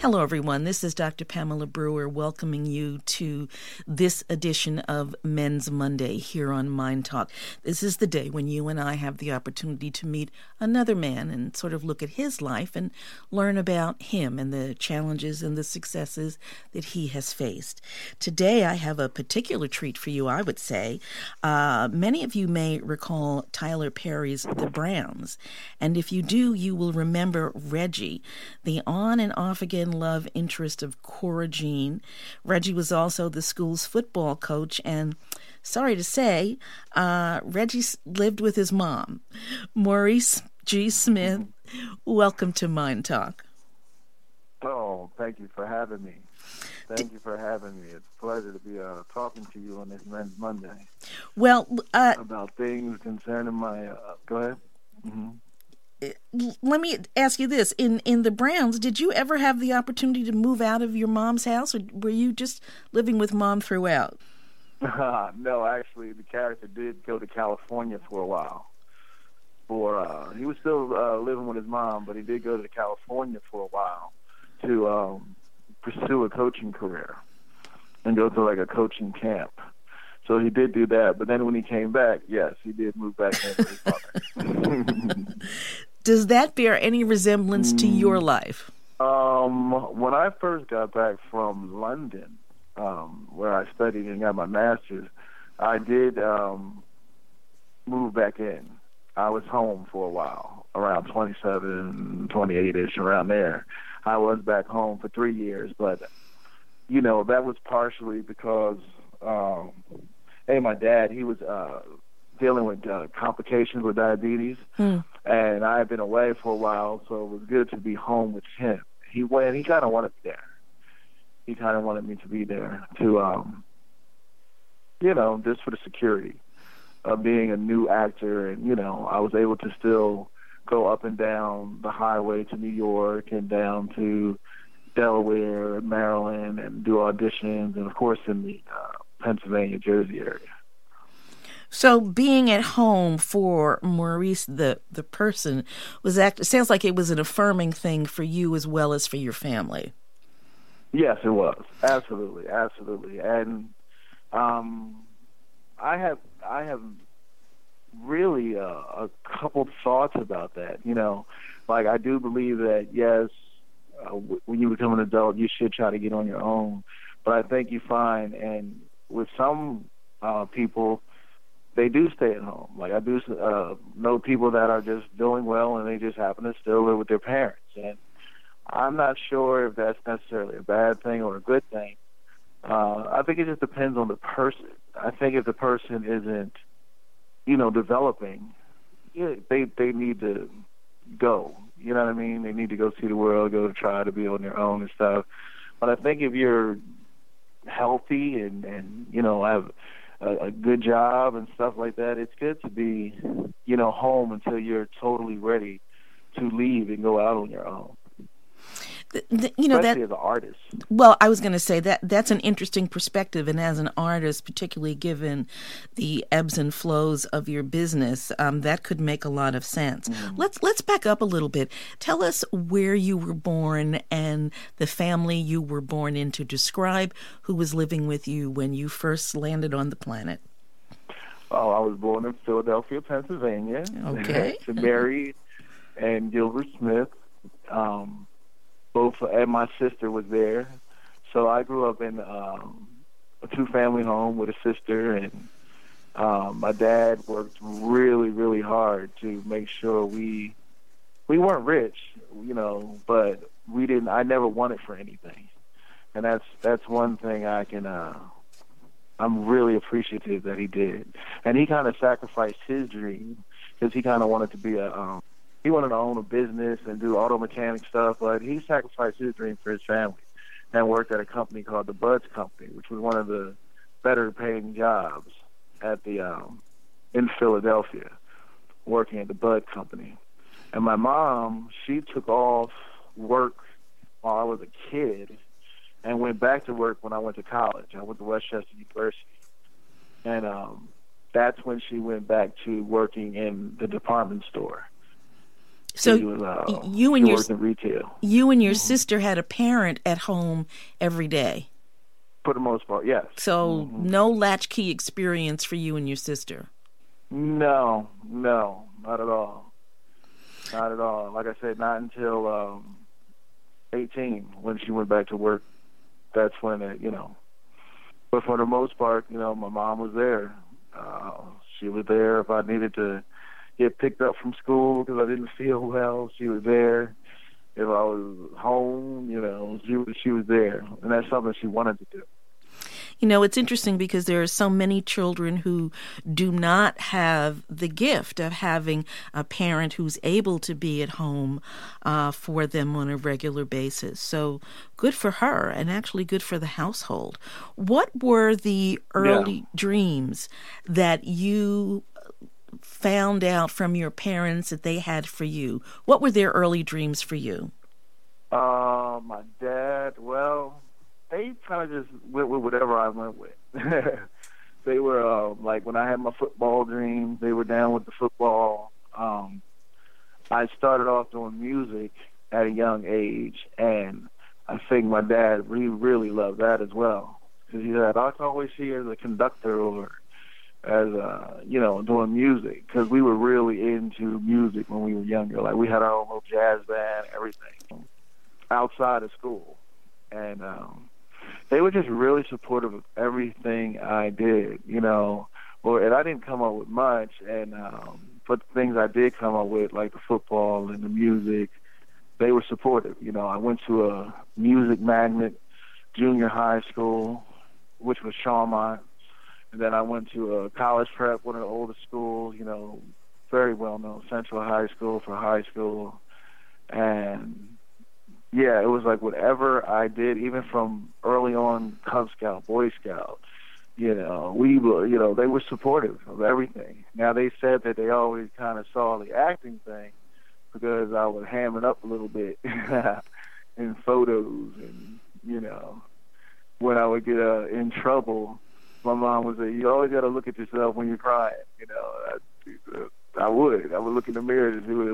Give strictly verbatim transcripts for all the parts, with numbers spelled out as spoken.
Hello, everyone. This is Doctor Pamela Brewer welcoming you to this edition of Men's Monday here on Mind Talk. This is the day when you and I have the opportunity to meet another man and sort of look at his life and learn about him and the challenges and the successes that he has faced. Today, I have a particular treat for you, I would say. Uh, many of you may recall Tyler Perry's The Browns. And if you do, you will remember Reggie, the on and off again love interest of Cora Jean. Reggie was also the school's football coach, and sorry to say, uh, Reggie lived with his mom. Maurice G. Smith, welcome to Mind Talk. Oh, thank you for having me. Thank you for having me. It's a pleasure to be uh, talking to you on this Men's Monday. Well, uh, about things concerning my. Uh, go ahead. Mm-hmm. Let me ask you this. In in the Browns, did you ever have the opportunity to move out of your mom's house, or were you just living with mom throughout? No, actually, the character did go to California for a while. For uh, He was still uh, living with his mom, but he did go to California for a while to um, pursue a coaching career and go to like a coaching camp. So he did do that, but then when he came back, yes, he did move back in with his mother. Does that bear any resemblance to your life? Um, when I first got back from London, um, where I studied and got my master's, I did um, move back in. I was home for a while, around twenty-seven, twenty-eight-ish, around there. I was back home for three years, but, you know, that was partially because, um, hey, my dad, he was uh, dealing with uh, complications with diabetes, hmm. and I had been away for a while, so it was good to be home with him. He went, he kind of wanted me there. He kind of wanted me to be there to, um, you know, just for the security of being a new actor, and, you know, I was able to still go up and down the highway to New York and down to Delaware, Maryland, and do auditions, and, of course, in the uh, Pennsylvania, Jersey area. So being at home for Maurice, the the person, was act- sounds like it was an affirming thing for you as well as for your family. Yes, it was. Absolutely, absolutely. And um, I have I have really uh, a couple thoughts about that. You know, like I do believe that, yes, uh, w- when you become an adult, you should try to get on your own. But I think you find, and with some uh, people, they do stay at home. Like I do uh, know people that are just doing well and they just happen to still live with their parents. And I'm not sure if that's necessarily a bad thing or a good thing. Uh, I think it just depends on the person. I think if the person isn't, you know, developing, yeah, they they need to go. You know what I mean? They need to go see the world, go to try to be on their own and stuff. But I think if you're healthy and, and you know, have a, a good job and stuff like that, it's good to be, you know, home until you're totally ready to leave and go out on your own. The, the, you know, especially that, as an artist. Well, I was going to say that that's an interesting perspective, and as an artist, particularly given the ebbs and flows of your business, um, that could make a lot of sense. Mm-hmm. Let's let's back up a little bit. Tell us where you were born and the family you were born into. Describe who was living with you when you first landed on the planet. Oh, I was born in Philadelphia, Pennsylvania. Okay. To Mary and Gilbert Smith. Um, Both, and my sister was there. So I grew up in um, a two-family home with a sister, and um, my dad worked really, really hard to make sure we we weren't rich, you know, but we didn't. I never wanted for anything, and that's that's one thing I can. Uh, I'm really appreciative that he did, and he kind of sacrificed his dream because he kind of wanted to be a. Um, He wanted to own a business and do auto mechanic stuff, but he sacrificed his dream for his family and worked at a company called the Buds Company, which was one of the better-paying jobs at the um, in Philadelphia, working at the Bud Company. And my mom, she took off work while I was a kid and went back to work when I went to college. I went to Westchester University. And um, that's when she went back to working in the department store. So She was, uh, you and she your worked in retail. you and your Mm-hmm. sister had a parent at home every day. For the most part, yes. So Mm-hmm. no latchkey experience for you and your sister. No, no, not at all. Not at all. Like I said, not until um, eighteen when she went back to work. That's when it, you know. But for the most part, you know, my mom was there. Uh, she was there if I needed to get picked up from school because I didn't feel well. She was there. If I was home, you know, she was, she was there. And that's something she wanted to do. You know, it's interesting because there are so many children who do not have the gift of having a parent who's able to be at home uh, for them on a regular basis. So good for her, and actually good for the household. What were the early Yeah. dreams that you found out from your parents that they had for you? What were their early dreams for you? Uh, my dad, well, they kind of just went with whatever I went with. They were, uh, like, when I had my football dreams, they were down with the football. Um, I started off doing music at a young age, and I think my dad really, really loved that as well. Because he said, I can always see you as a conductor or as, uh, you know, doing music. Because we were really into music when we were younger. Like, we had our own little jazz band, everything, outside of school. And um, they were just really supportive of everything I did, you know. Well, and I didn't come up with much, and um, but the things I did come up with, like the football and the music, they were supportive. You know, I went to a music magnet junior high school, which was Shawmont, and then I went to a college prep, one of the oldest schools, you know, very well known, Central High School for high school, and yeah, it was like whatever I did, even from early on, Cub Scout, Boy Scout, you know, we were, you know, they were supportive of everything. Now, they said that they always kind of saw the acting thing because I would ham it up a little bit in photos, and, you know, when I would get uh, in trouble, my mom would say, you always got to look at yourself when you're crying, you know. I, I would. I would look in the mirror to see what it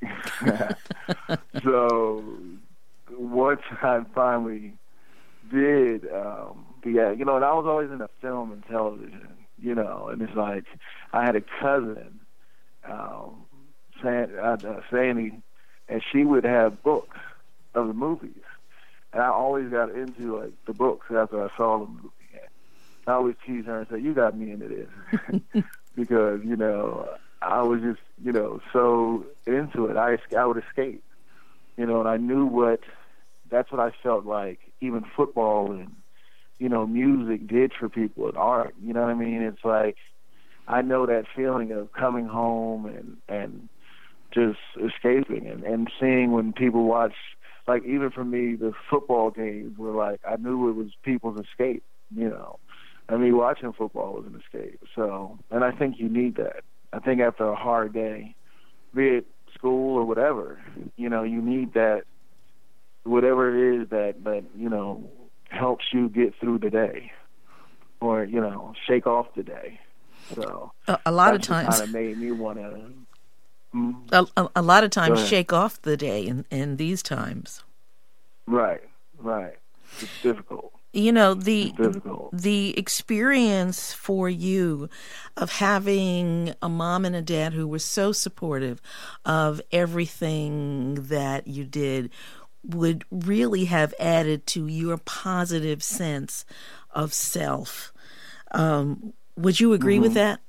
looked like. So once I finally did, um, yeah, you know, and I was always into film and television, you know, and it's like I had a cousin, um, uh, Sandy, and she would have books of the movies, and I always got into like the books after I saw the movie. I always tease her and say, "You got me into this," because you know I was just you know so into it. I I would escape, you know, and I knew what. That's what I felt like even football and, you know, music did for people and art. You know what I mean? It's like I know that feeling of coming home and, and just escaping and, and seeing when people watch, like even for me, the football games were like, I knew it was people's escape, you know. I mean, watching football was an escape. So, and I think you need that. I think after a hard day, be it school or whatever, you know, you need that. Whatever it is that, that, you know, helps you get through the day or, you know, shake off the day. So a, a lot of times kind of made me want to. Hmm? A, a, a lot of times shake off the day in, in these times. Right, right. It's difficult. You know, the the experience for you of having a mom and a dad who were so supportive of everything that you did would really have added to your positive sense of self. Um, would you agree mm-hmm. with that?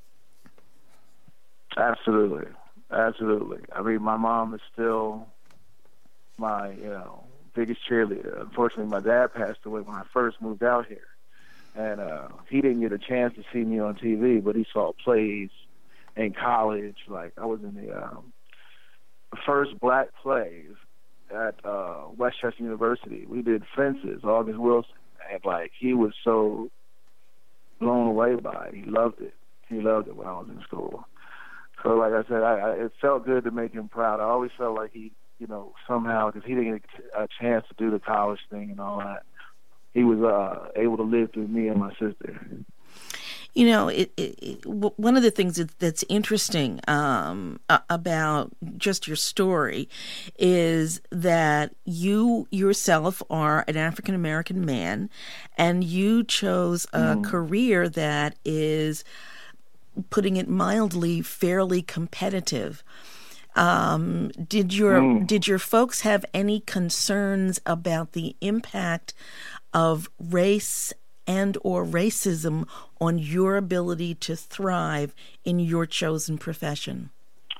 Absolutely. Absolutely. I mean, my mom is still my, you know, biggest cheerleader. Unfortunately, my dad passed away when I first moved out here. And uh, he didn't get a chance to see me on T V, but he saw plays in college. Like, I was in the um, first black plays at uh, Westchester University. We did Fences, August Wilson. And, like, he was so blown away by it. He loved it. He loved it when I was in school. So, like I said, I, I, it felt good to make him proud. I always felt like he, you know, somehow, because he didn't get a chance to do the college thing and all that, he was uh, able to live through me and my sister. You know, it, it, it, one of the things that, that's interesting um, about just your story is that you yourself are an African American man, and you chose a mm. career that is, putting it mildly, fairly competitive. Um, did your mm. did your folks have any concerns about the impact of race and or racism on your ability to thrive in your chosen profession?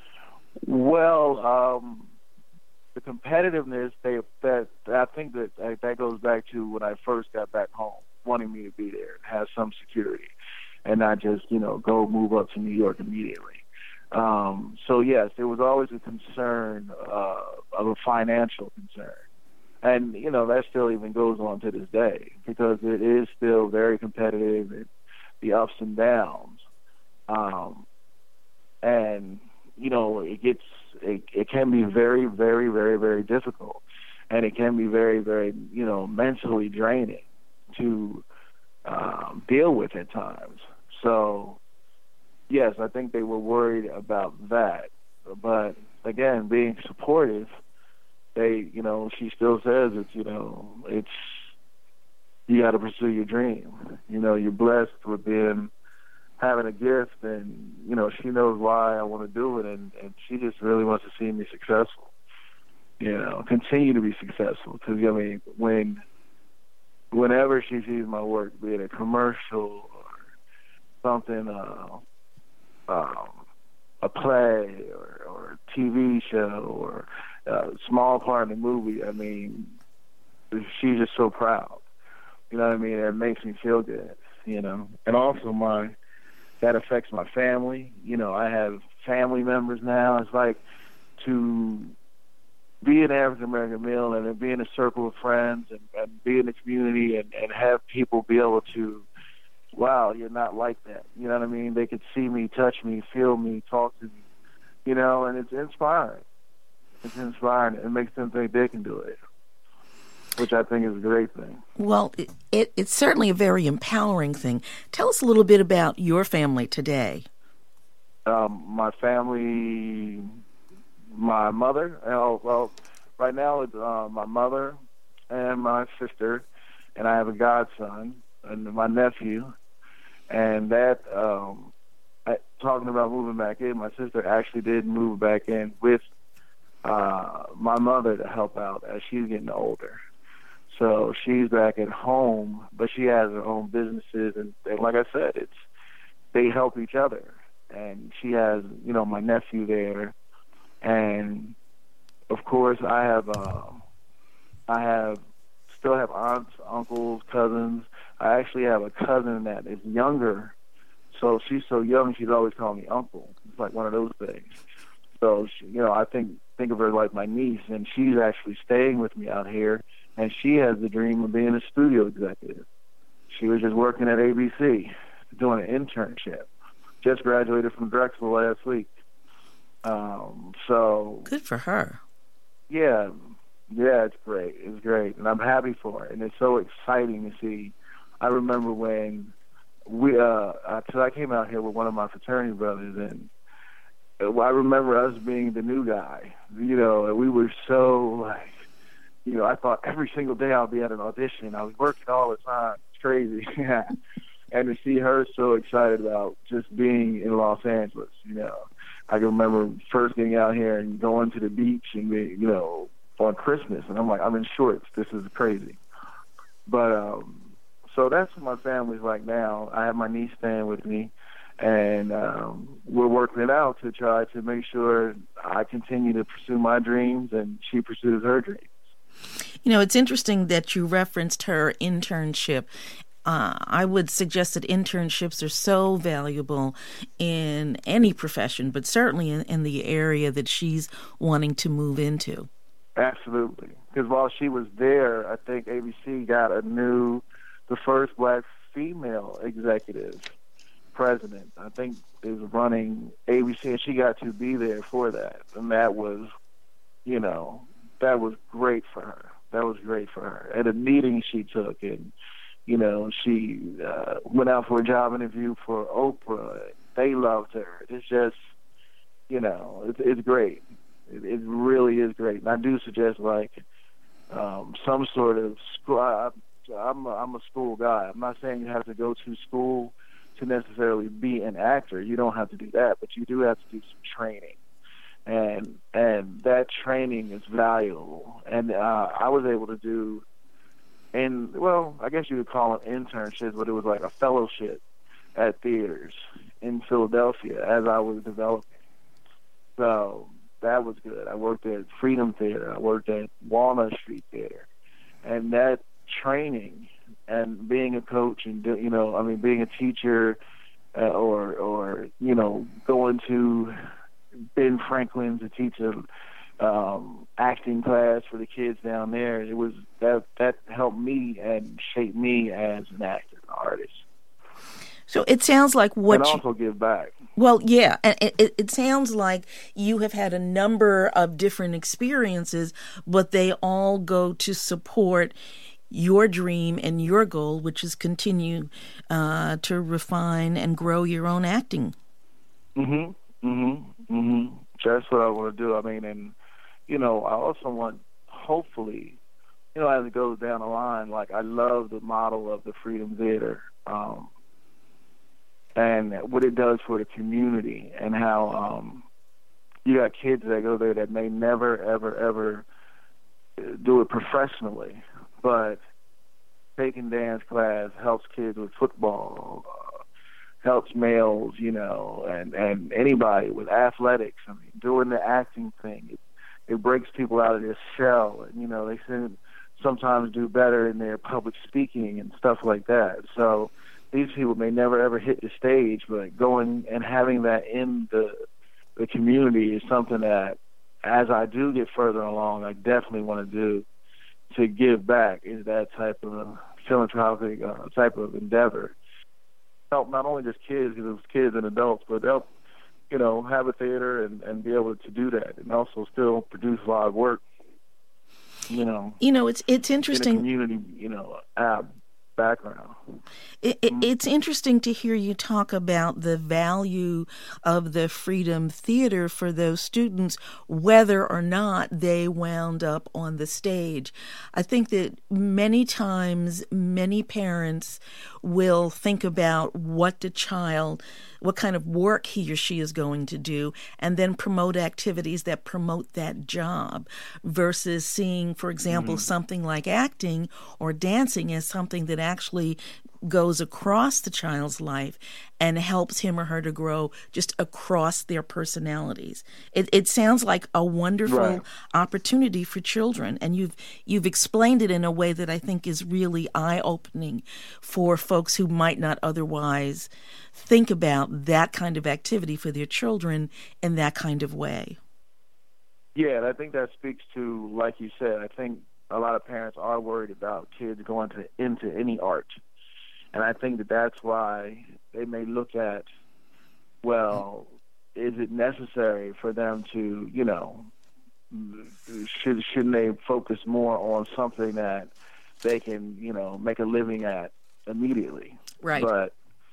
Well, um, the competitiveness, they, that I think that that goes back to when I first got back home, wanting me to be there, have some security, and not just, you know, go move up to New York immediately. Um, so, yes, there was always a concern uh, of a financial concern. And, you know, that still even goes on to this day because it is still very competitive, and the ups and downs. Um, and, you know, it gets, it, it can be very, very, very, very difficult. And it can be very, very, you know, mentally draining to um, deal with at times. So, yes, I think they were worried about that. But, again, being supportive, they, you know, she still says it's, you know, it's, you got to pursue your dream. You know, you're blessed with being, having a gift, and, you know, she knows why I want to do it, and, and she just really wants to see me successful, you know, continue to be successful. Because, I mean, when, whenever she sees my work, be it a commercial or something, uh, um, a play or, or a T V show or a small part in the movie, I mean, she's just so proud. You know what I mean? It makes me feel good, you know. And also my, that affects my family. You know, I have family members now. It's like to be an African-American male and then be in a circle of friends and, and be in the community and, and have people be able to, wow, you're not like that. You know what I mean? They could see me, touch me, feel me, talk to me, you know, and it's inspiring. It's inspiring. It makes them think they can do it, which I think is a great thing. Well, it, it, it's certainly a very empowering thing. Tell us a little bit about your family today. Um, my family, my mother, oh, well, right now it's uh, my mother and my sister, and I have a godson and my nephew. And that, um, I, talking about moving back in, my sister actually did move back in with uh, my mother to help out as she's getting older. So she's back at home, but she has her own businesses, and, and like I said, it's they help each other. And she has, you know, my nephew there, and of course I have, uh, I have, still have aunts, uncles, cousins. I actually have a cousin that is younger, so she's so young she's always calling me uncle. It's like one of those things. So she, you know, I think think of her like my niece, and she's actually staying with me out here. And she has the dream of being a studio executive. She was just working at A B C, doing an internship. Just graduated from Drexel last week. Um, so good for her. Yeah, yeah, it's great. It's great, and I'm happy for it. And it's so exciting to see. I remember when we, uh, because I came out here with one of my fraternity brothers, and I remember us being the new guy. You know, and we were so like. You know, I thought every single day I'll be at an audition. I was working all the time. It's crazy. And to see her so excited about just being in Los Angeles, you know. I can remember first getting out here and going to the beach and, be, you know, on Christmas. And I'm like, I'm in shorts. This is crazy. But, um, so that's what my family's like now. I have my niece staying with me. And um, we're working it out to try to make sure I continue to pursue my dreams and she pursues her dreams. You know, it's interesting that you referenced her internship. Uh, I would suggest that internships are so valuable in any profession, but certainly in, in the area that she's wanting to move into. Absolutely. Because while she was there, I think A B C got a new, the first black female executive president. I think is running A B C, and she got to be there for that. And that was, you know, that was great for her. That was great for her. And the meeting she took, and, You know, she uh, went out for a job interview for Oprah. They loved her. It's just, you know, it's, it's great. It, it really is great. And I do suggest, like, um, some sort of school. I, I'm a, I'm a school guy. I'm not saying you have to go to school to necessarily be an actor. You don't have to do that, but you do have to do some training. And and that training is valuable. And uh, I was able to do, and well, I guess you would call them internships, but it was like a fellowship at theaters in Philadelphia as I was developing. So that was good. I worked at Freedom Theater. I worked at Walnut Street Theater. And that training and being a coach and, you know, I mean, being a teacher uh, or, or, you know, going to Ben Franklin to teach a um, acting class for the kids down there, it was that that helped me and shaped me as an actor, an artist. So it sounds like what and you, also give back. Well, yeah, and it, it, it sounds like you have had a number of different experiences, but they all go to support your dream and your goal, which is continue uh, to refine and grow your own acting. Mhm. Mhm. Mhm. That's what I want to do. I mean, and you know, I also want, hopefully, you know, as it goes down the line, like I love the model of the Freedom Theater. Um, and what it does for the community, and how um, you got kids that go there that may never, ever, ever do it professionally, but taking dance class helps kids with football, uh, helps males, you know, and, and anybody with athletics. I mean, doing the acting thing, it, it breaks people out of their shell, and, you know, they sometimes do better in their public speaking and stuff like that. So these people may never ever hit the stage, but going and having that in the the community is something that, as I do get further along, I definitely want to do to give back. Is that type of philanthropic uh, type of endeavor. Help not only just kids, because it's kids and adults, but help, you know, have a theater and, and be able to do that, and also still produce live work. You know, you know, it's it's interesting. In a community, you know, uh, background. It, it, it's interesting to hear you talk about the value of the Freedom Theater for those students, whether or not they wound up on the stage. I think that many times, many parents will think about what the child, what kind of work he or she is going to do, and then promote activities that promote that job, versus seeing, for example, mm-hmm. something like acting or dancing as something that actually goes across the child's life and helps him or her to grow just across their personalities. It, it sounds like a wonderful right. opportunity for children, and you've you've explained it in a way that I think is really eye-opening for folks who might not otherwise think about that kind of activity for their children in that kind of way. Yeah, and I think that speaks to, like you said, I think a lot of parents are worried about kids going to into any art. And I think that that's why they may look at, well, is it necessary for them to, you know, should, shouldn't they focus more on something that they can, you know, make a living at immediately? Right. But,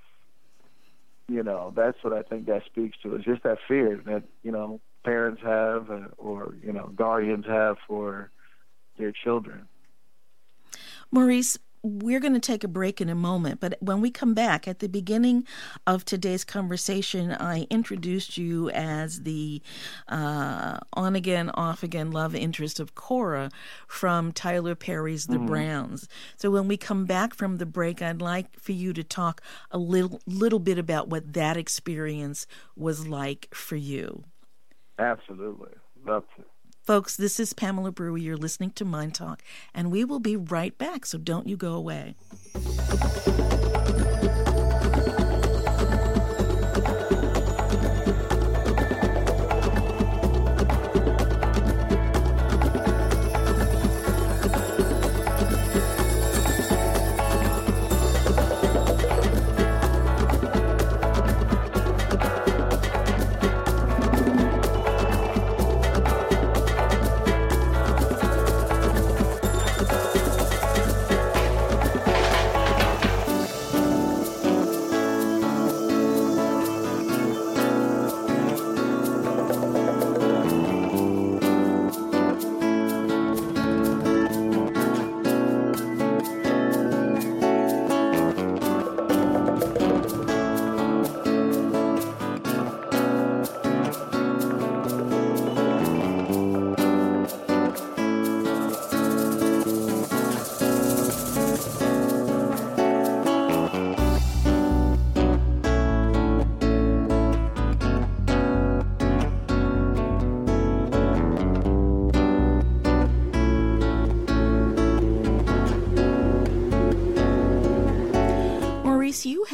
you know, that's what I think that speaks to. It's just that fear that, you know, parents have uh, or, you know, guardians have for their children. Maurice, we're going to take a break in a moment, but when we come back, at the beginning of today's conversation, I introduced you as the uh, on-again, off-again love interest of Cora from Tyler Perry's The mm-hmm. Browns. So when we come back from the break, I'd like for you to talk a little, little bit about what that experience was like for you. Absolutely. Love to. Folks, this is Pamela Brewer. You're listening to Mind Talk, and we will be right back, so don't you go away.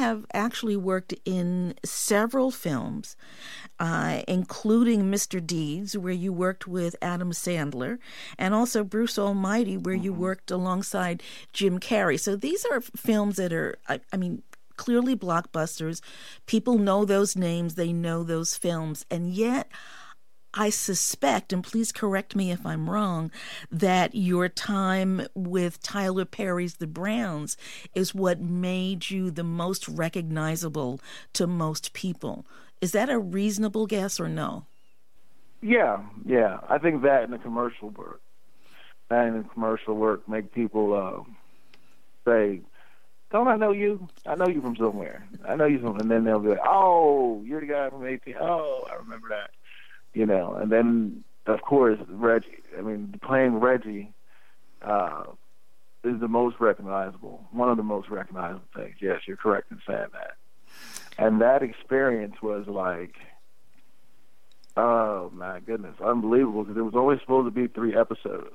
have actually worked in several films, uh, including Mister Deeds, where you worked with Adam Sandler, and also Bruce Almighty, where you worked alongside Jim Carrey. So these are films that are, I, I mean, clearly blockbusters. People know those names, they know those films, and yet I suspect, and please correct me if I'm wrong, that your time with Tyler Perry's The Browns is what made you the most recognizable to most people. Is that a reasonable guess or no? Yeah, yeah. I think that and the commercial work, that and the commercial work make people uh, say, "Don't I know you? I know you from somewhere. I know you from," and then they'll be like, "Oh, you're the guy from eighteen. Oh, I remember that." You know, and then, of course, Reggie. I mean, playing Reggie uh, is the most recognizable, one of the most recognizable things. Yes, you're correct in saying that. And that experience was like, oh, my goodness, unbelievable, because it was only supposed to be three episodes.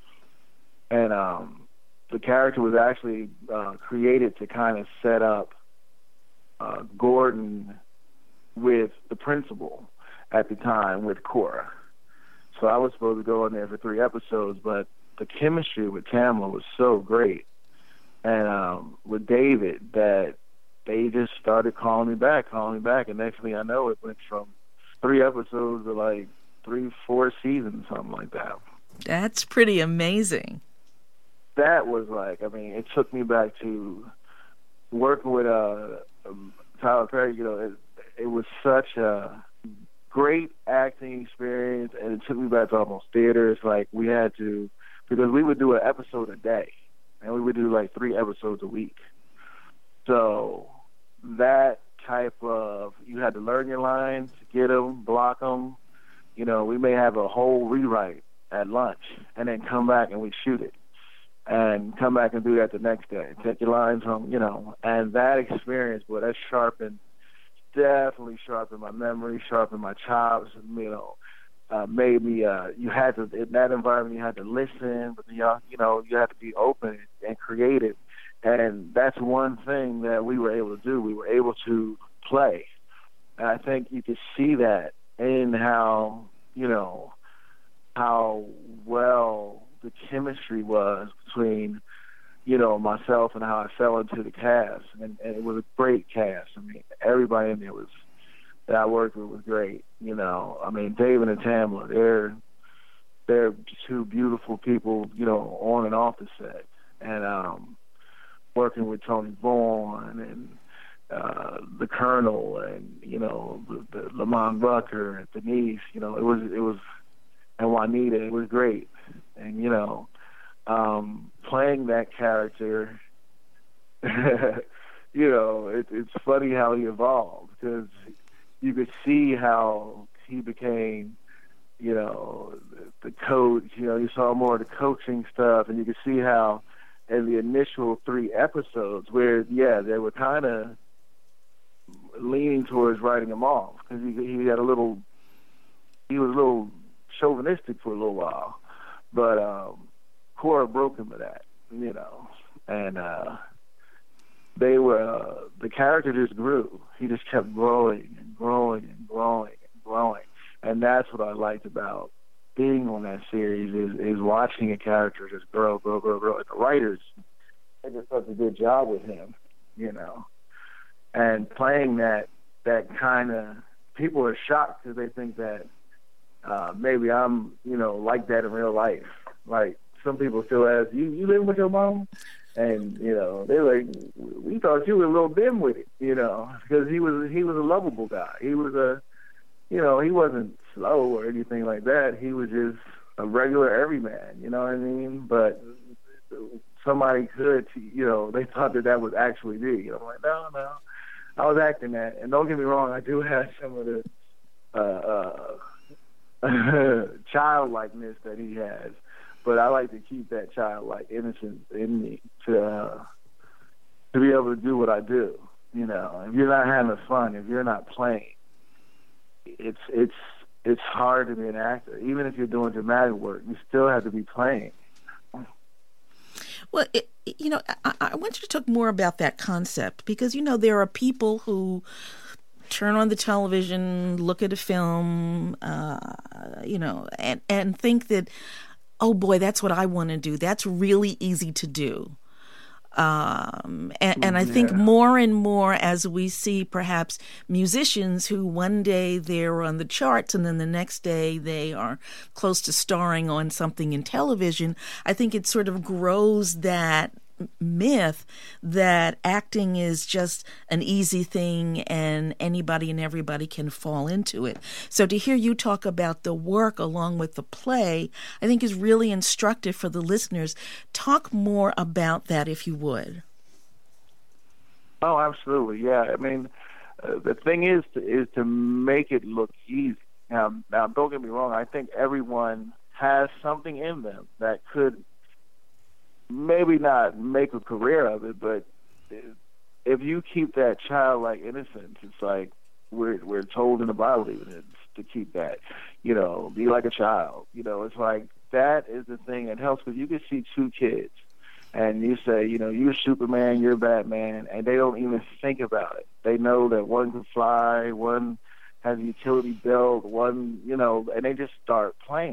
And um, the character was actually uh, created to kind of set up uh, Gordon with the principal at the time with Cora. So I was supposed to go in there for three episodes, but the chemistry with Tamla was so great, and um, with David, that they just started calling me back, calling me back, and next thing I know, it went from three episodes to like three, four seasons, something like that. That's pretty amazing. That was like, I mean, it took me back to working with uh, um, Tyler Perry. You know, it, it was such a great acting experience, and it took me back to almost theaters. Like, we had to, because we would do an episode a day, and we would do like three episodes a week. So that type of, you had to learn your lines, get them, block them. You know, we may have a whole rewrite at lunch, and then come back and we shoot it, and come back and do that the next day. Take your lines home, you know. And that experience, boy, that sharpened definitely sharpened my memory, sharpened my chops, you know, uh, made me, uh, you had to, in that environment, you had to listen, but, you know, you know, you had to be open and creative. And that's one thing that we were able to do. We were able to play. And I think you could see that in how, you know, how well the chemistry was between, you know, myself and how I fell into the cast. And, and it was a great cast. I mean, everybody in there was, that I worked with was great. You know, I mean, David and Tamla, they're, they're two beautiful people, you know, on and off the set. And um, working with Tony Vaughn and uh, the Colonel and, you know, the, the Lamont Rucker and Denise, you know, it was, it was, and Juanita, it was great. And, you know, Um, playing that character, you know, it, it's funny how he evolved, because you could see how he became, you know, the, the coach. You know, you saw more of the coaching stuff, and you could see how in the initial three episodes, where, yeah, they were kind of leaning towards writing him off, because he, he had a little, he was a little chauvinistic for a little while, but um, Cora broke him of that, you know, and uh, they were, uh, the character just grew. He just kept growing and growing and growing and growing, and that's what I liked about being on that series, is, is watching a character just grow, grow, grow, grow. And the writers, they did such a good job with him, you know, and playing that, that kind of, people are shocked because they think that uh, maybe I'm, you know, like that in real life. Like, some people still ask, you, you live with your mom? And, you know, they're like, we thought you were a little dim with it, you know, because he was, he was a lovable guy. He was a, you know, he wasn't slow or anything like that. He was just a regular everyman, you know what I mean? But somebody could, you know, they thought that that was actually me. You know, I'm like, no, no, I was acting that. And don't get me wrong, I do have some of the uh, uh, childlikeness that he has. But I like to keep that childlike innocence in me to uh, to be able to do what I do. You know, if you're not having fun, if you're not playing, it's it's it's hard to be an actor. Even if you're doing dramatic work, you still have to be playing. Well, it, you know, I, I want you to talk more about that concept because, you know, there are people who turn on the television, look at a film, uh, you know, and, and think that, oh, boy, that's what I want to do. That's really easy to do. Um, and, and I Yeah. think more and more as we see perhaps musicians who one day they're on the charts and then the next day they are close to starring on something in television, I think it sort of grows that myth that acting is just an easy thing and anybody and everybody can fall into it. So to hear you talk about the work along with the play, I think is really instructive for the listeners. Talk more about that if you would. Oh, absolutely. Yeah. I mean, uh, the thing is to, is to make it look easy. Now, now, don't get me wrong. I think everyone has something in them that could maybe not make a career of it, but if you keep that childlike innocence, it's like we're we're told in the Bible even it's to keep that, you know, be like a child. You know, it's like that is the thing that helps because you can see two kids and you say, you know, you're Superman, you're Batman, and they don't even think about it. They know that one can fly, one has a utility belt, one, you know, and they just start playing.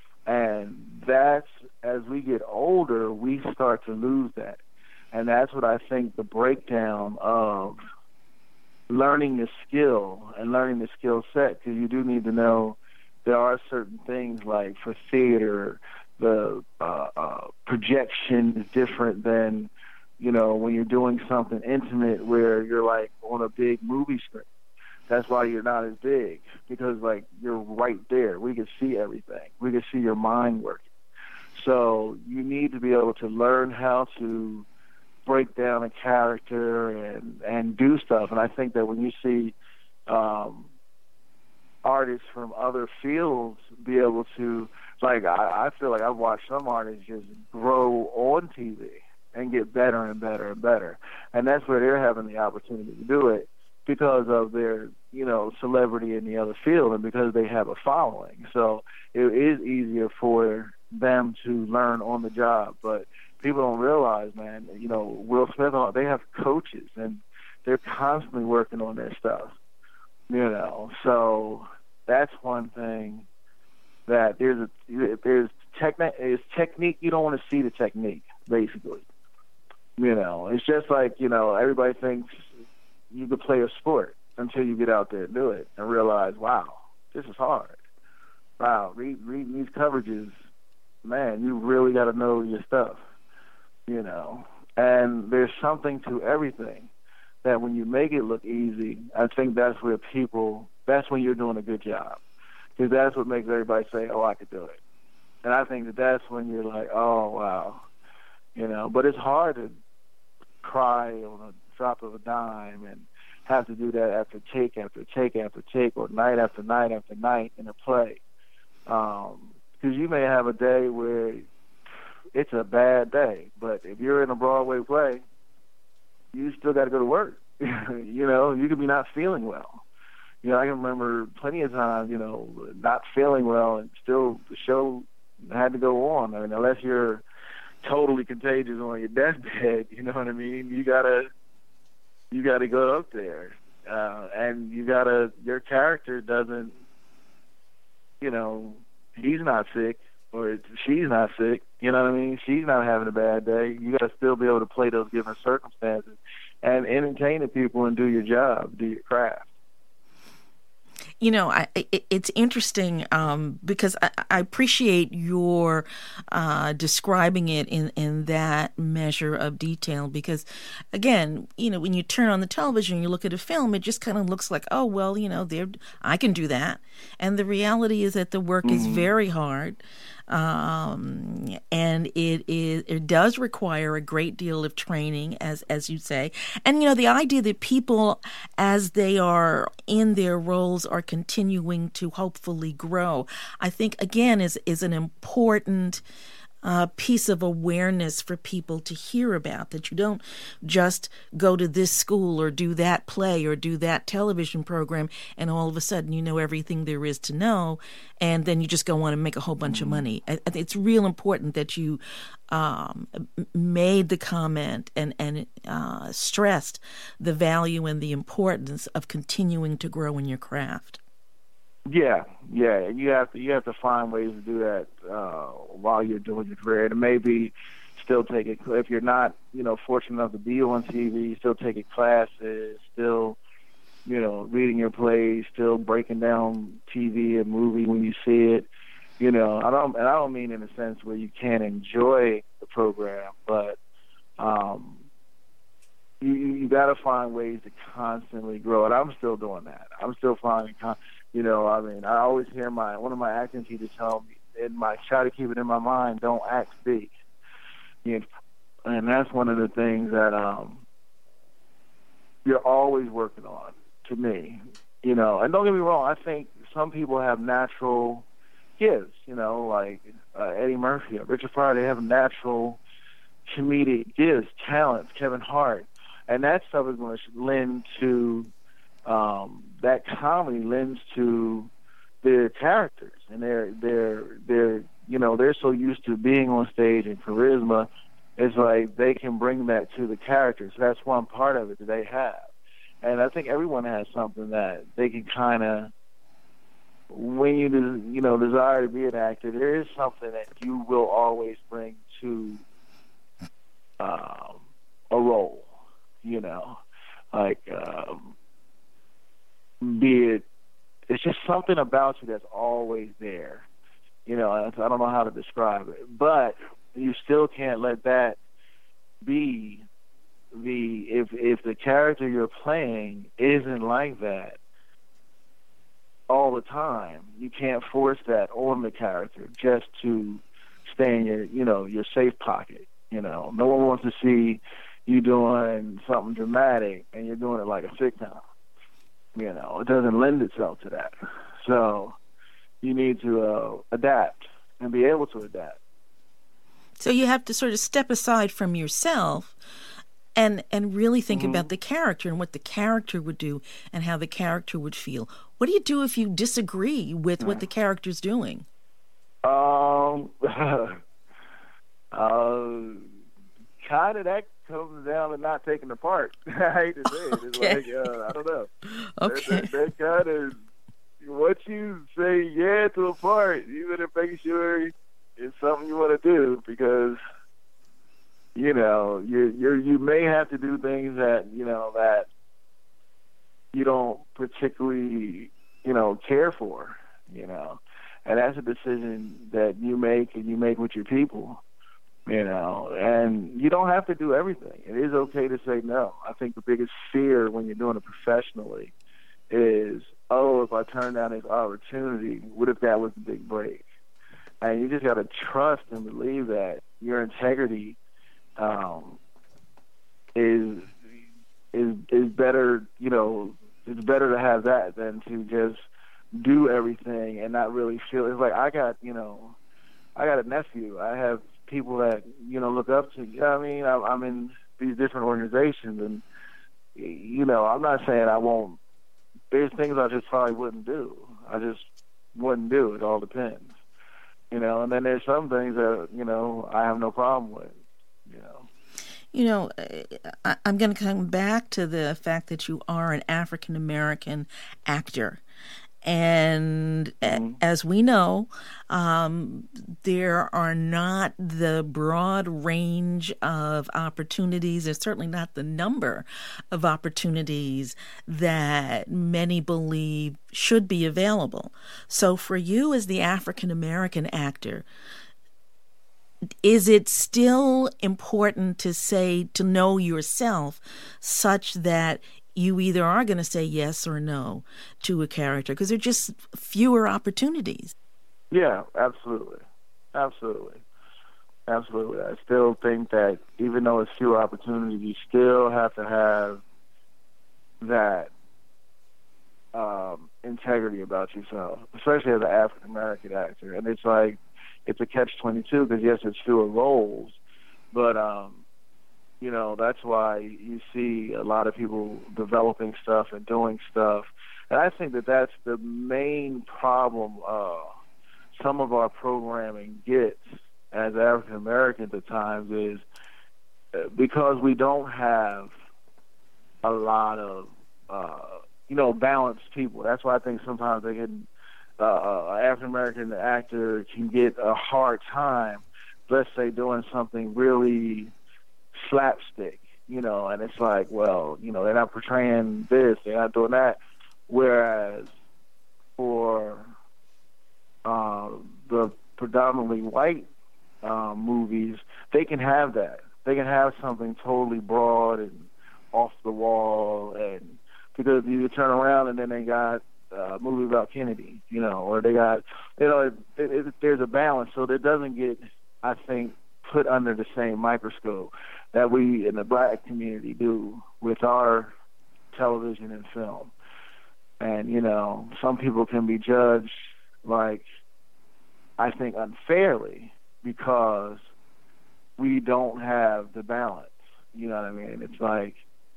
And that's, as we get older, we start to lose that. And that's what I think the breakdown of learning the skill and learning the skill set, because you do need to know there are certain things like for theater, the uh, uh, projection is different than, you know, when you're doing something intimate where you're like on a big movie screen. That's why you're not as big, because, like, you're right there. We can see everything. We can see your mind working. So you need to be able to learn how to break down a character and, and do stuff. And I think that when you see um, artists from other fields be able to, like, I, I feel like I've watched some artists just grow on T V and get better and better and better. And that's where they're having the opportunity to do it, because of their, you know, celebrity in the other field and because they have a following. So it is easier for them to learn on the job. But people don't realize, man, you know, Will Smith, they have coaches and they're constantly working on their stuff, you know. So that's one thing that there's a, there's technique, there's technique. You don't want to see the technique, basically. You know, it's just like, you know, everybody thinks you could play a sport until you get out there and do it and realize, wow, this is hard. Wow, read, reading these coverages, man, you really got to know your stuff, you know. And there's something to everything that when you make it look easy, I think that's where people, that's when you're doing a good job, because that's what makes everybody say, oh, I could do it. And I think that that's when you're like, oh, wow, you know. But it's hard to cry on a drop of a dime and have to do that after take after take after take or night after night after night in a play. Um, because you may have a day where it's a bad day, but if you're in a Broadway play, you still got to go to work. You know, you could be not feeling well. You know, I can remember plenty of times, you know, not feeling well and still the show had to go on. I mean, unless you're totally contagious on your deathbed, you know what I mean? You gotta, you gotta go up there, uh, and you gotta. Your character doesn't, you know, he's not sick or she's not sick. You know what I mean? She's not having a bad day. You gotta still be able to play those given circumstances and entertain the people and do your job, do your craft. You know, I, it, it's interesting um, because I, I appreciate your uh, describing it in, in that measure of detail because, again, you know, when you turn on the television, you look at a film, it just kind of looks like, oh, well, you know, I can do that. And the reality is that the work mm-hmm. is very hard. Um, and it is, it does require a great deal of training, as, as you say. And, you know, the idea that people, as they are in their roles, are continuing to hopefully grow, I think, again, is, is an important uh, piece of awareness for people to hear about, that you don't just go to this school or do that play or do that television program and all of a sudden you know everything there is to know, and then you just go on and make a whole bunch of money. I, I think it's real important that you um, made the comment and, and uh, stressed the value and the importance of continuing to grow in your craft. Yeah, yeah, and you have to you have to find ways to do that uh, while you're doing your career. And maybe still taking, if you're not, you know, fortunate enough to be on T V, still taking classes, still, you know, reading your plays, still breaking down T V and movie when you see it. You know, I don't, and I don't mean in a sense where you can't enjoy the program, but um, you you got to find ways to constantly grow. And I'm still doing that. I'm still finding. Con- You know, I mean, I always hear my one of my acting teachers tell me, in my try to keep it in my mind, don't act big. You know, and that's one of the things that um, you're always working on, to me. You know, and don't get me wrong, I think some people have natural gifts. You know, like uh, Eddie Murphy or Richard Pryor, they have natural comedic gifts, talents. Kevin Hart, and that stuff is going to lend to. Um, that comedy lends to their characters, and they're they're they're you know they're so used to being on stage and charisma, it's like they can bring that to the characters. So that's one part of it that they have, and I think everyone has something that they can kind of, when you you know desire to be an actor, there is something that you will always bring to um, a role, you know, like. Um, Be it, it's just something about you that's always there. You know, I don't know how to describe it, but you still can't let that be the if if the character you're playing isn't like that all the time. You can't force that on the character just to stay in your you know your safe pocket. You know, no one wants to see you doing something dramatic and you're doing it like a sitcom. You know, it doesn't lend itself to that. So you need to uh, adapt and be able to adapt. So you have to sort of step aside from yourself and and really think mm-hmm. about the character and what the character would do and how the character would feel. What do you do if you disagree with what the character's doing? Um, uh, kind of that comes down to not taking the part. I hate to say it. It's okay. like, uh, I don't know. Okay. That, that, that kind of, what you say yeah to a part, you better make sure it's something you want to do, because, you know, you you you may have to do things that, you know, that you don't particularly, you know, care for, you know. And that's a decision that you make, and you make with your people. You know, and you don't have to do everything. It is okay to say no. I think the biggest fear when you're doing it professionally is, oh, if I turn down this opportunity, what if that was the big break? And you just got to trust and believe that your integrity um, is is is better. You know, it's better to have that than to just do everything and not really feel. It's like I got, you know, I got a nephew. I have people that, you know, look up to. You know what I mean? I'm, I'm in these different organizations, and, you know, I'm not saying I won't. There's things I just probably wouldn't do. I just wouldn't do. It all depends. You know, and then there's some things that, you know, I have no problem with, you know. You know, I, I'm going to come back to the fact that you are an African-American actor. And mm-hmm. as we know, um, there are not the broad range of opportunities, and certainly not the number of opportunities that many believe should be available. So for you as the African-American actor, is it still important to say, to know yourself such that you either are going to say yes or no to a character, because there are just fewer opportunities? Yeah, absolutely. Absolutely. Absolutely. I still think that even though it's fewer opportunities, you still have to have that um, integrity about yourself, especially as an African-American actor. And it's like, it's a catch twenty-two because yes, it's fewer roles, but um, you know, that's why you see a lot of people developing stuff and doing stuff. And I think that that's the main problem uh, some of our programming gets as African Americans at times is because we don't have a lot of, uh, you know, balanced people. That's why I think sometimes they get, uh, an African American actor can get a hard time, let's say, doing something really slapstick, you know, and it's like, well, you know, they're not portraying this, they're not doing that. Whereas for uh, the predominantly white um, movies, they can have that. They can have something totally broad and off the wall, and because you turn around and then they got a movie about Kennedy, you know, or they got, you know, it, it, it, there's a balance, so that doesn't get, I think, put under the same microscope that we in the black community do with our television and film. And, you know, some people can be judged, like, I think unfairly because we don't have the balance. You know what I mean? It's like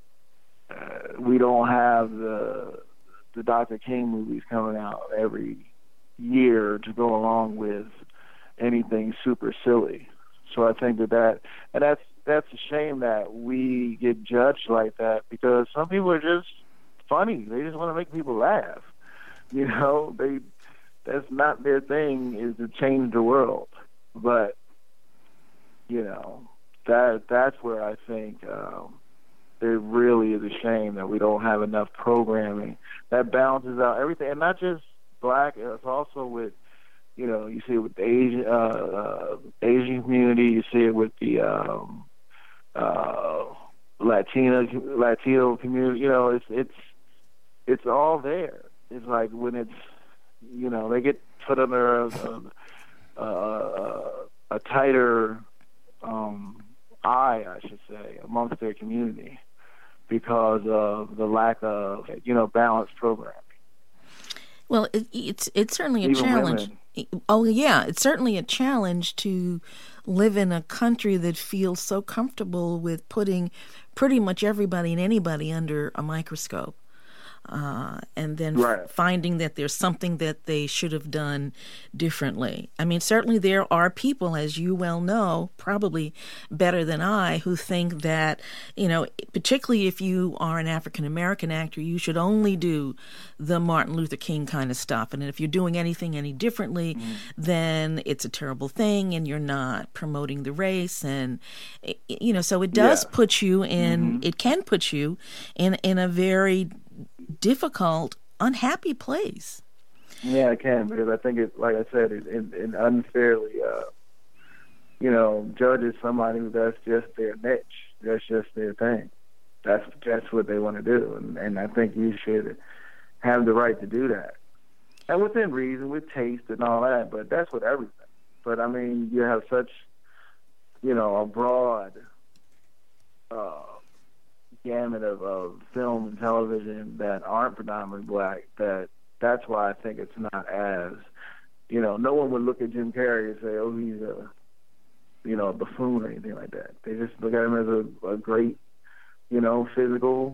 uh, we don't have the the Doctor King movies coming out every year to go along with anything super silly. So I think that that, and that's, that's a shame that we get judged like that because some people are just funny. They just want to make people laugh. You know, they, that's not their thing, is to change the world. But, you know, that that's where I think um, it really is a shame that we don't have enough programming that balances out everything. And not just black, it's also with, you know, you see it with the Asian, uh, uh, Asian community, you see it with the um, uh, Latina, Latino community, you know, it's, it's, it's all there. It's like when it's, you know, they get put under a, a, a, a tighter um, eye, I should say, amongst their community because of the lack of, you know, balanced programming. Well, it, it's it's certainly a Even challenge. women. Oh, yeah, it's certainly a challenge to live in a country that feels so comfortable with putting pretty much everybody and anybody under a microscope. Uh, and then right. f- finding that there's something that they should have done differently. I mean, certainly there are people, as you well know, probably better than I, who think that, you know, particularly if you are an African-American actor, you should only do the Martin Luther King kind of stuff. And if you're doing anything any differently, mm. then it's a terrible thing and you're not promoting the race. And, you know, so it does yeah. put you in, mm-hmm. it can put you in, in a very difficult, unhappy place. Yeah, it can, because I think it, like I said, it, it, it unfairly, uh, you know, judges somebody who that's just their niche, that's just their thing. That's that's what they want to do, and, and I think you should have the right to do that, and within reason, with taste and all that. But that's with everything. But I mean, you have such, you know, a broad Uh, gamut of, of film and television that aren't predominantly black, that that's why I think it's not as, you know, no one would look at Jim Carrey and say, oh, he's a, you know, a buffoon or anything like that. They just look at him as a, a great, you know, physical,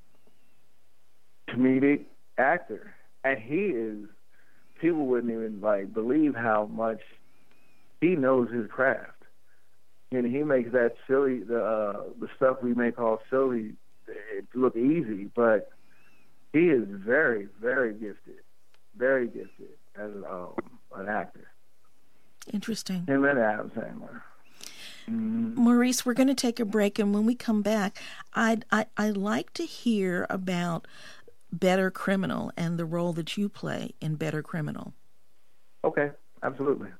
comedic actor. And he is, people wouldn't even, like, believe how much he knows his craft. And he makes that silly, the uh, the stuff we may call silly, it look easy, but he is very, very gifted, very gifted as an, um, an actor. Interesting. Him and Adam Sandler. Mm-hmm. Maurice, we're going to take a break, and when we come back, I'd I, I'd like to hear about Better Criminal and the role that you play in Better Criminal. Okay, absolutely.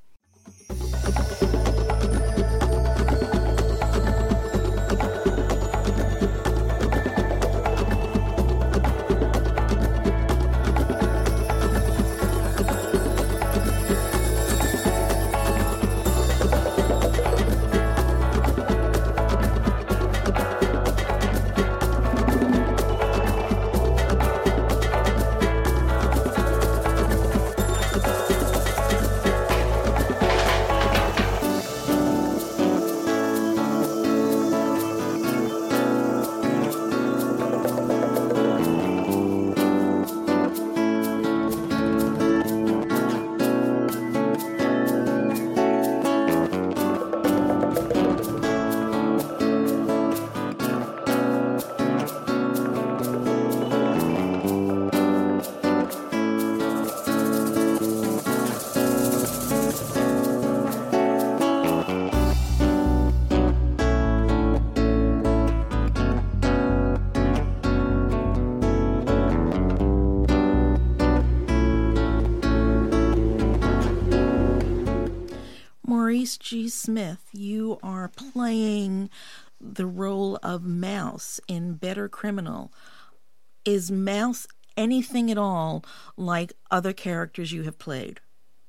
Maurice G. Smith, you are playing the role of Mouse in Better Criminal. Is Mouse anything at all like other characters you have played?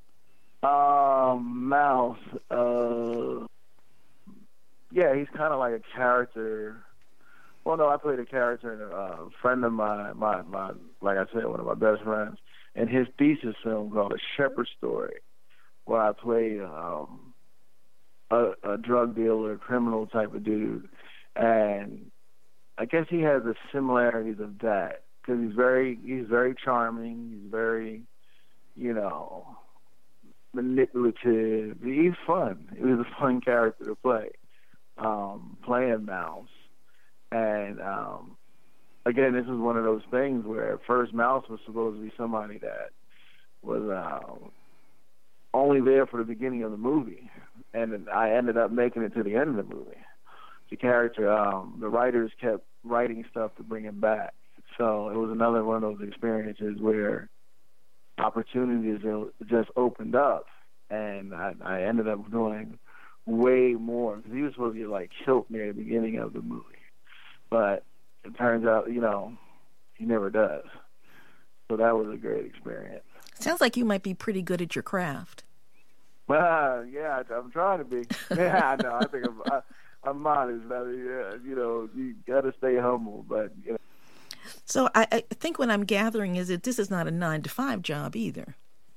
Um, Mouse, uh, yeah, he's kind of like a character. Well, no, I played a character in a uh, friend of mine, my, my, like I said, one of my best friends, in his thesis film called A Shepherd Story, where I played um, a, a drug dealer, criminal type of dude. And I guess he has the similarities of that, because he's very, he's very charming, he's very, you know, manipulative. He's fun. He was a fun character to play, um, playing Mouse. And um, again, this is one of those things where at first Mouse was supposed to be somebody that was um, only there for the beginning of the movie, and I ended up making it to the end of the movie. The character, um, the writers kept writing stuff to bring him back, so it was another one of those experiences where opportunities just opened up, and I, I ended up doing way more, because he was supposed to get like killed near the beginning of the movie. But it turns out, you know, he never does. So that was a great experience. Sounds like you might be pretty good at your craft. Well, yeah, I'm trying to be. Yeah, I know. I think I'm, I, I'm modest. I mean, yeah, you know, you got to stay humble, but, you know. So I, I think what I'm gathering is that this is not a nine to five job either.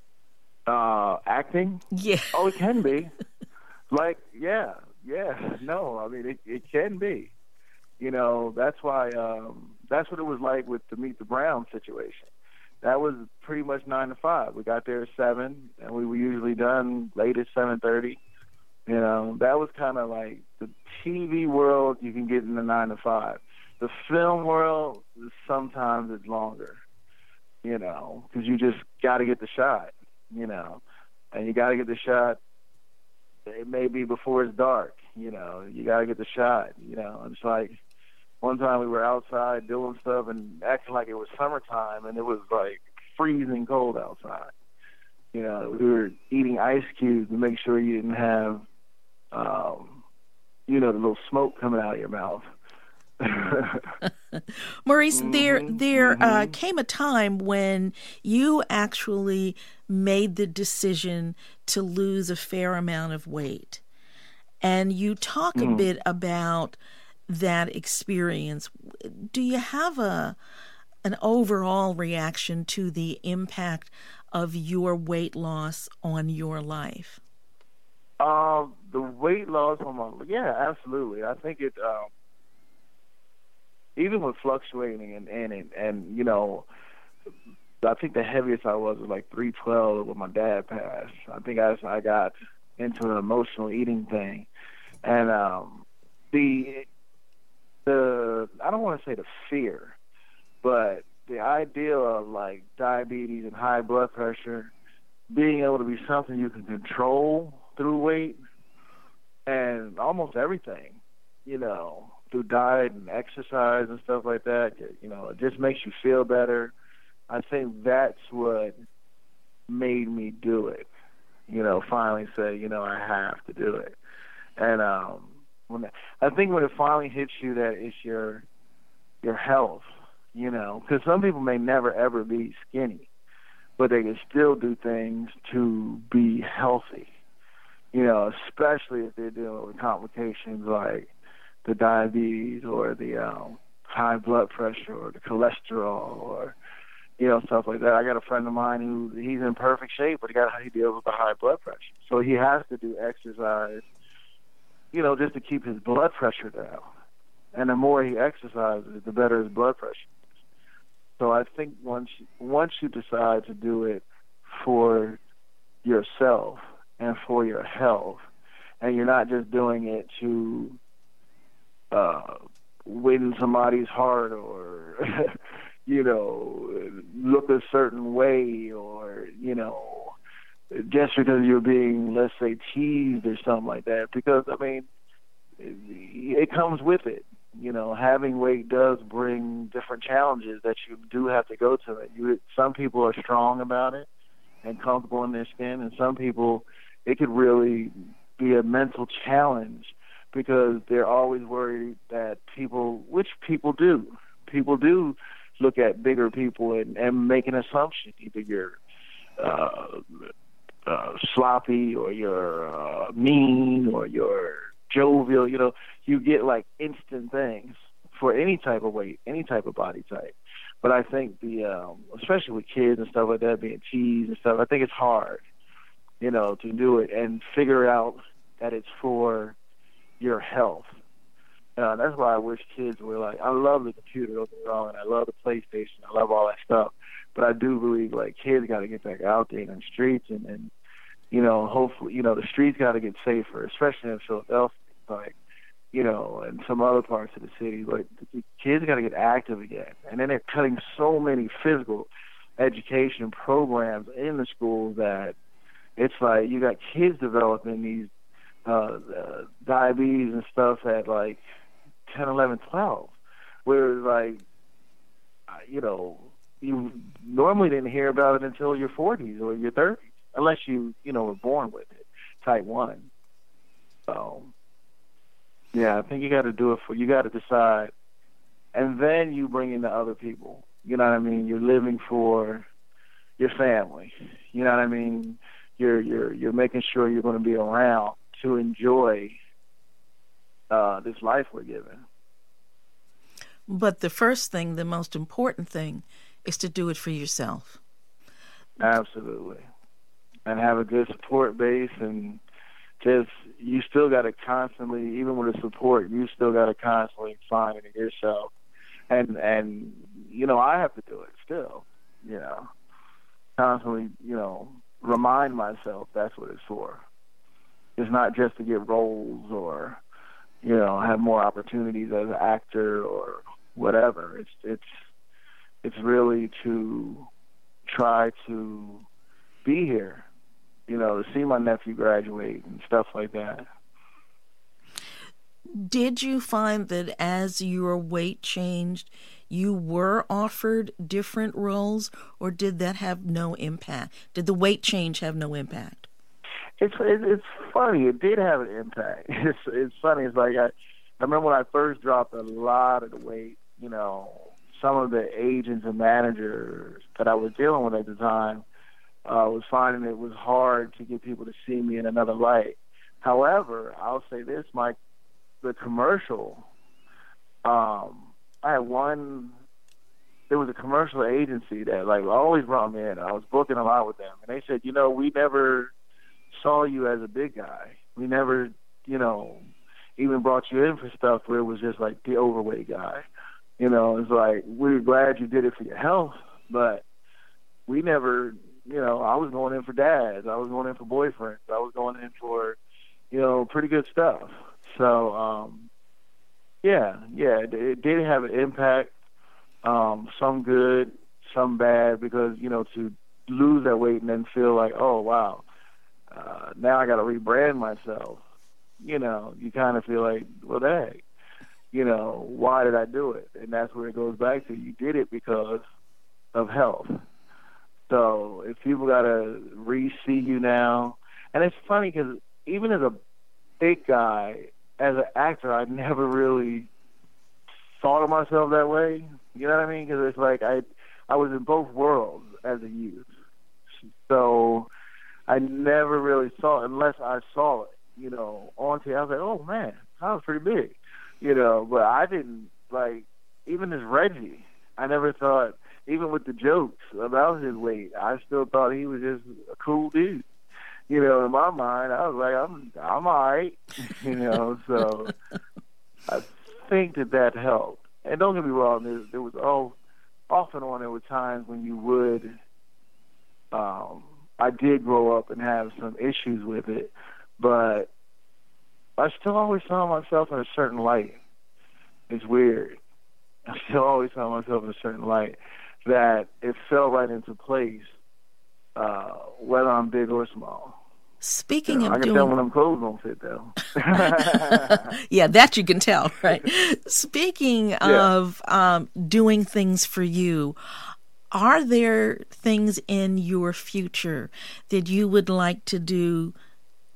Uh, acting? Yeah. Oh, it can be. Like, yeah, yeah. No, I mean, it, it can be. You know, that's why, um, that's what it was like with the Meet the Brown situation. That was pretty much nine to five. We got there at seven, and we were usually done late at seven thirty. You know, that was kind of like the T V world. You can get in the nine to five. The film world, sometimes it's longer. You know, because you just got to get the shot. You know, and you got to get the shot. It may be before it's dark. You know, you got to get the shot. You know, it's like. One time we were outside doing stuff and acting like it was summertime, and it was like freezing cold outside. You know, we were eating ice cubes to make sure you didn't have, um, you know, the little smoke coming out of your mouth. Maurice, mm-hmm, there there mm-hmm. uh, came a time when you actually made the decision to lose a fair amount of weight. And you talk mm. a bit about that experience. Do you have a an overall reaction to the impact of your weight loss on your life? Uh, the weight loss on my yeah, absolutely. I think it um, even with fluctuating and and and, and you know, I think the heaviest I was was like three twelve when my dad passed. I think I I got into an emotional eating thing, and um, the the I don't want to say the fear, but the idea of like diabetes and high blood pressure being able to be something you can control through weight and almost everything, you know, through diet and exercise and stuff like that, you know, it just makes you feel better. I think that's what made me do it, you know, finally say, you know, I have to do it. And um, when I think when it finally hits you that it's your your health, you know, because some people may never, ever be skinny, but they can still do things to be healthy, you know, especially if they're dealing with complications like the diabetes or the um, high blood pressure or the cholesterol or, you know, stuff like that. I got a friend of mine who he's in perfect shape, but he got he deals with the high blood pressure. So he has to do exercise, you know, just to keep his blood pressure down. And the more he exercises, the better his blood pressure is. So I think once once you decide to do it for yourself and for your health, and you're not just doing it to uh, win somebody's heart or, you know, look a certain way or, you know, just because you're being, let's say, teased or something like that. Because, I mean, it, it comes with it. You know, having weight does bring different challenges that you do have to go to it. You, some people are strong about it and comfortable in their skin, and some people, it could really be a mental challenge because they're always worried that people, which people do, people do look at bigger people and, and make an assumption. Either you're uh, uh, sloppy or you're uh, mean or you're jovial. You know, you get like instant things for any type of weight, any type of body type. But I think the, um, especially with kids and stuff like that, being teased and stuff, I think it's hard, you know, to do it and figure out that it's for your health. Uh, that's why I wish kids were like, I love the computer, don't get me wrong, and I love the PlayStation, I love all that stuff. But I do believe, like, kids got to get back out there in the streets and, and, you know, hopefully, you know, the streets got to get safer, especially in Philadelphia, like, you know, and some other parts of the city. Like, the kids got to get active again. And then they're cutting so many physical education programs in the schools that it's like you got kids developing these uh, uh, diabetes and stuff at, like, ten, eleven, twelve, where, like, you know, you normally didn't hear about it until your forties or your thirties, unless you, you know, were born with it, type one. So, yeah, I think you got to do it for, you got to decide, and then you bring in the other people. You know what I mean? You're living for your family. You know what I mean? You're you're you're making sure you're going to be around to enjoy uh, this life we're given. But the first thing, the most important thing, is to do it for yourself. Absolutely. And have a good support base, and just, you still got to constantly, even with the support, you still got to constantly find it in yourself. And, and, you know, I have to do it still, you know, constantly, you know, remind myself that's what it's for. It's not just to get roles or, you know, have more opportunities as an actor or whatever. It's, it's, it's really to try to be here, you know, to see my nephew graduate and stuff like that. Did you find that as your weight changed, you were offered different roles, or did that have no impact? Did the weight change have no impact? It's it's funny. It did have an impact. It's it's funny. It's like I, I remember when I first dropped a lot of the weight, you know, some of the agents and managers that I was dealing with at the time uh, was finding it was hard to get people to see me in another light. However, I'll say this, Mike, the commercial, um, I had one, there was a commercial agency that, like, always brought me in. I was booking a lot with them. And they said, you know, we never saw you as a big guy. We never, you know, even brought you in for stuff where it was just, like, the overweight guy. You know, it's like, we're glad you did it for your health, but we never, you know, I was going in for dads. I was going in for boyfriends. I was going in for, you know, pretty good stuff. So, um, yeah, yeah, it, it did have an impact, um, some good, some bad, because, you know, to lose that weight and then feel like, oh, wow, uh, now I got to rebrand myself, you know, you kind of feel like, well, dang, you know, why did I do it? And that's where it goes back to, you did it because of health. So if people got to re-see you now, and it's funny because even as a big guy, as an actor, I never really thought of myself that way. You know what I mean? Because it's like I, I was in both worlds as a youth. So I never really saw it unless I saw it, you know, on T V. I was like, oh, man, I was pretty big, you know. But I didn't, like, even as Reggie, I never thought, even with the jokes about his weight, I still thought he was just a cool dude. You know, in my mind, I was like, I'm, I'm all right, you know, so I think that that helped. And don't get me wrong, there, there was, oh, off and on, there were times when you would, um, I did grow up and have some issues with it, but I still always saw myself in a certain light. It's weird. I still always saw myself in a certain light that it fell right into place, uh, whether I'm big or small. Speaking you know, of I can doing... tell when them clothes don't fit, though. Yeah, that you can tell, right? Speaking yeah. of um, doing things for you, are there things in your future that you would like to do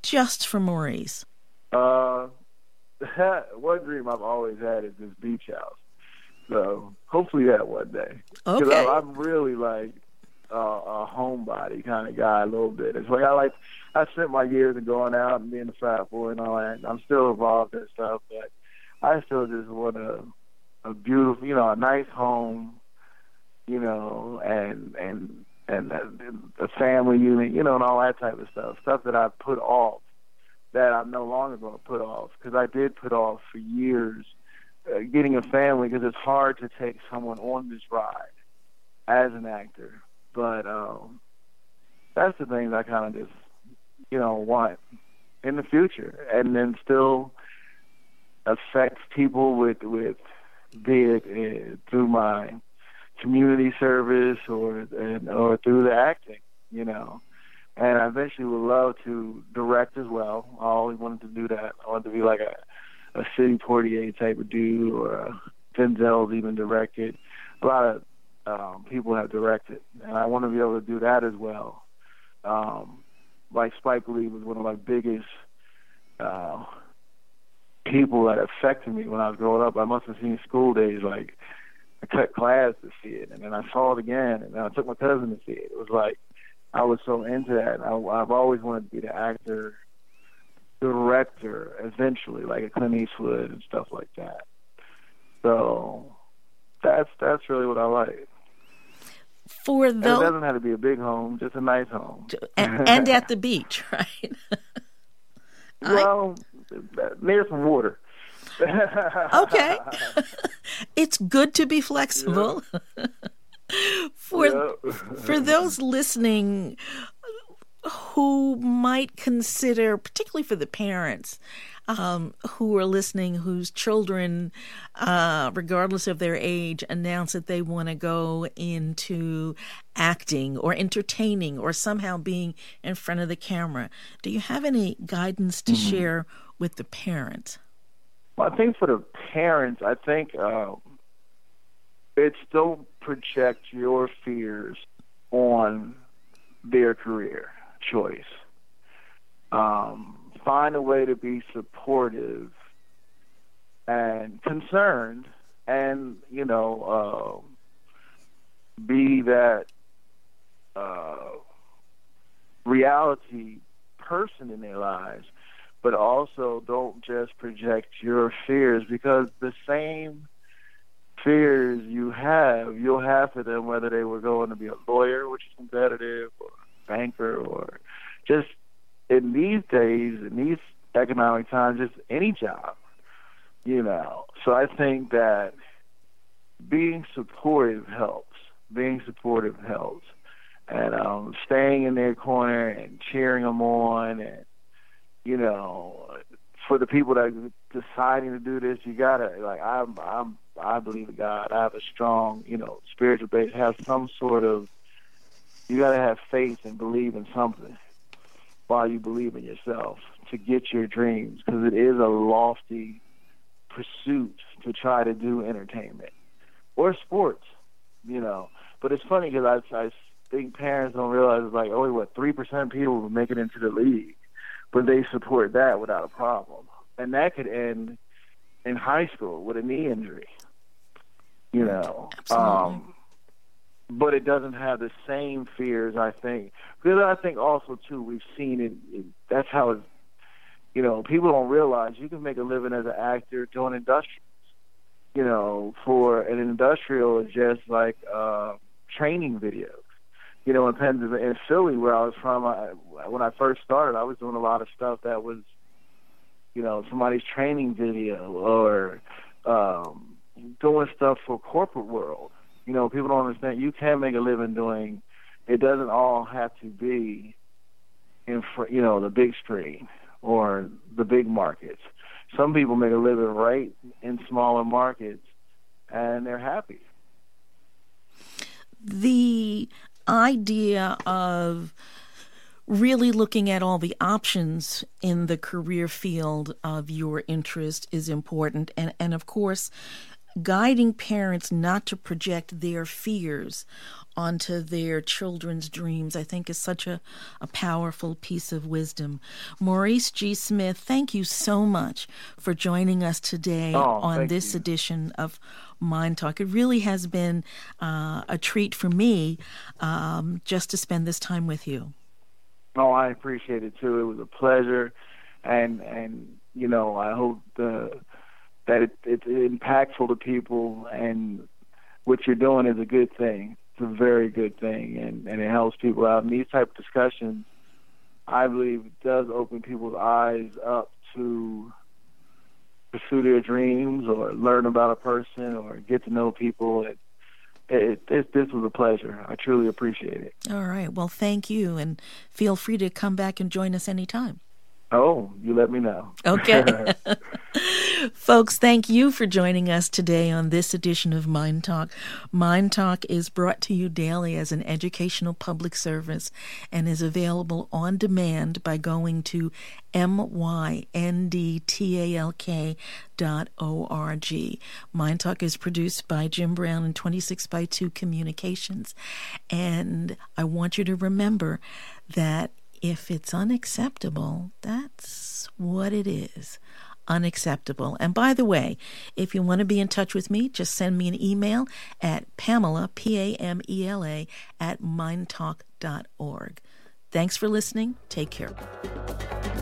just for Maurice? Uh, one dream I've always had is this beach house. So hopefully that one day. Because Okay. I'm really like uh, a homebody kind of guy a little bit. It's like I like I spent my years of going out and being a frat boy and all that. I'm still involved in stuff, but I still just want a a beautiful, you know, a nice home, you know, and and and a, a family unit, you know, and all that type of stuff. Stuff that I put off, that I'm no longer going to put off, because I did put off for years uh, getting a family, because it's hard to take someone on this ride as an actor. But um, that's the things I kind of just, you know, want in the future, and then still affect people with with be it uh, through my community service or and, or through the acting, you know. And I eventually would love to direct as well. I always wanted to do that. I wanted to be like a, a Sidney Poitier type of dude, or a Denzel's even directed. A lot of um, people have directed, and I want to be able to do that as well. Um, like Spike Lee was one of my biggest uh, people that affected me when I was growing up. I must have seen School Days, like I cut class to see it, and then I saw it again, and then I took my cousin to see it. It was like I was so into that. I, I've always wanted to be the actor, director, eventually, like a Clint Eastwood and stuff like that. So that's that's really what I like. For And those, it doesn't have to be a big home, just a nice home. and, and at the beach, right? Well, I, near some water. Okay. It's good to be flexible. Yeah. For yeah. For those listening who might consider, particularly for the parents um, who are listening, whose children, uh, regardless of their age, announce that they want to go into acting or entertaining or somehow being in front of the camera, do you have any guidance to mm-hmm. share with the parents? Well, I think for the parents, I think uh, it's don't project your fears on their career choice. Um, find a way to be supportive and concerned, and you know, uh, be that uh, reality person in their lives. But also don't just project your fears, because the same fears you have, you'll have for them, whether they were going to be a lawyer, which is competitive, or a banker, or just in these days, in these economic times, just any job, you know. So I think that being supportive helps. Being supportive helps. And um, staying in their corner and cheering them on, and you know, for the people that are deciding to do this, you gotta, like, I'm, I'm, I believe in God. I have a strong, you know, spiritual base. Have some sort of, you gotta have faith and believe in something while you believe in yourself to get your dreams, because it is a lofty pursuit to try to do entertainment or sports, you know. But it's funny because I, I think parents don't realize it's like only, what, three percent of people will make it into the league. But they support that without a problem. And that could end in high school with a knee injury, you know. Um, but it doesn't have the same fears, I think. Because I think also, too, we've seen it, it that's how it's, you know, people don't realize you can make a living as an actor doing industrials. You know, for an industrial is just like uh, training videos. You know, in Pennsylvania, in Philly, where I was from, I, when I first started, I was doing a lot of stuff that was, you know, somebody's training video, or um, doing stuff for corporate world. You know, people don't understand. You can make a living doing. It doesn't all have to be in, fr- you know, the big screen or the big markets. Some people make a living right in smaller markets, and they're happy. The idea of really looking at all the options in the career field of your interest is important. And, and of course, guiding parents not to project their fears onto their children's dreams, I think is such a, a powerful piece of wisdom. Maurice G. Smith, thank you so much for joining us today oh, on this you. edition of Mind Talk. It really has been uh, a treat for me um, just to spend this time with you. Oh, I appreciate it too. It was a pleasure, and and you know, I hope the, that it, it's impactful to people, and what you're doing is a good thing. It's a very good thing, and, and it helps people out. And these type of discussions, I believe, does open people's eyes up to pursue their dreams or learn about a person or get to know people. It, it, it, this was a pleasure. I truly appreciate it. All right. Well, thank you, and feel free to come back and join us anytime. Oh, you let me know. Okay. Folks, thank you for joining us today on this edition of Mind Talk. Mind Talk is brought to you daily as an educational public service and is available on demand by going to myndtalk dot org. Mind Talk is produced by Jim Brown and twenty-six by two Communications. And I want you to remember that if it's unacceptable, that's what it is. Unacceptable. And by the way, if you want to be in touch with me, just send me an email at Pamela, P A M E L A, at mind talk dot org. Thanks for listening. Take care.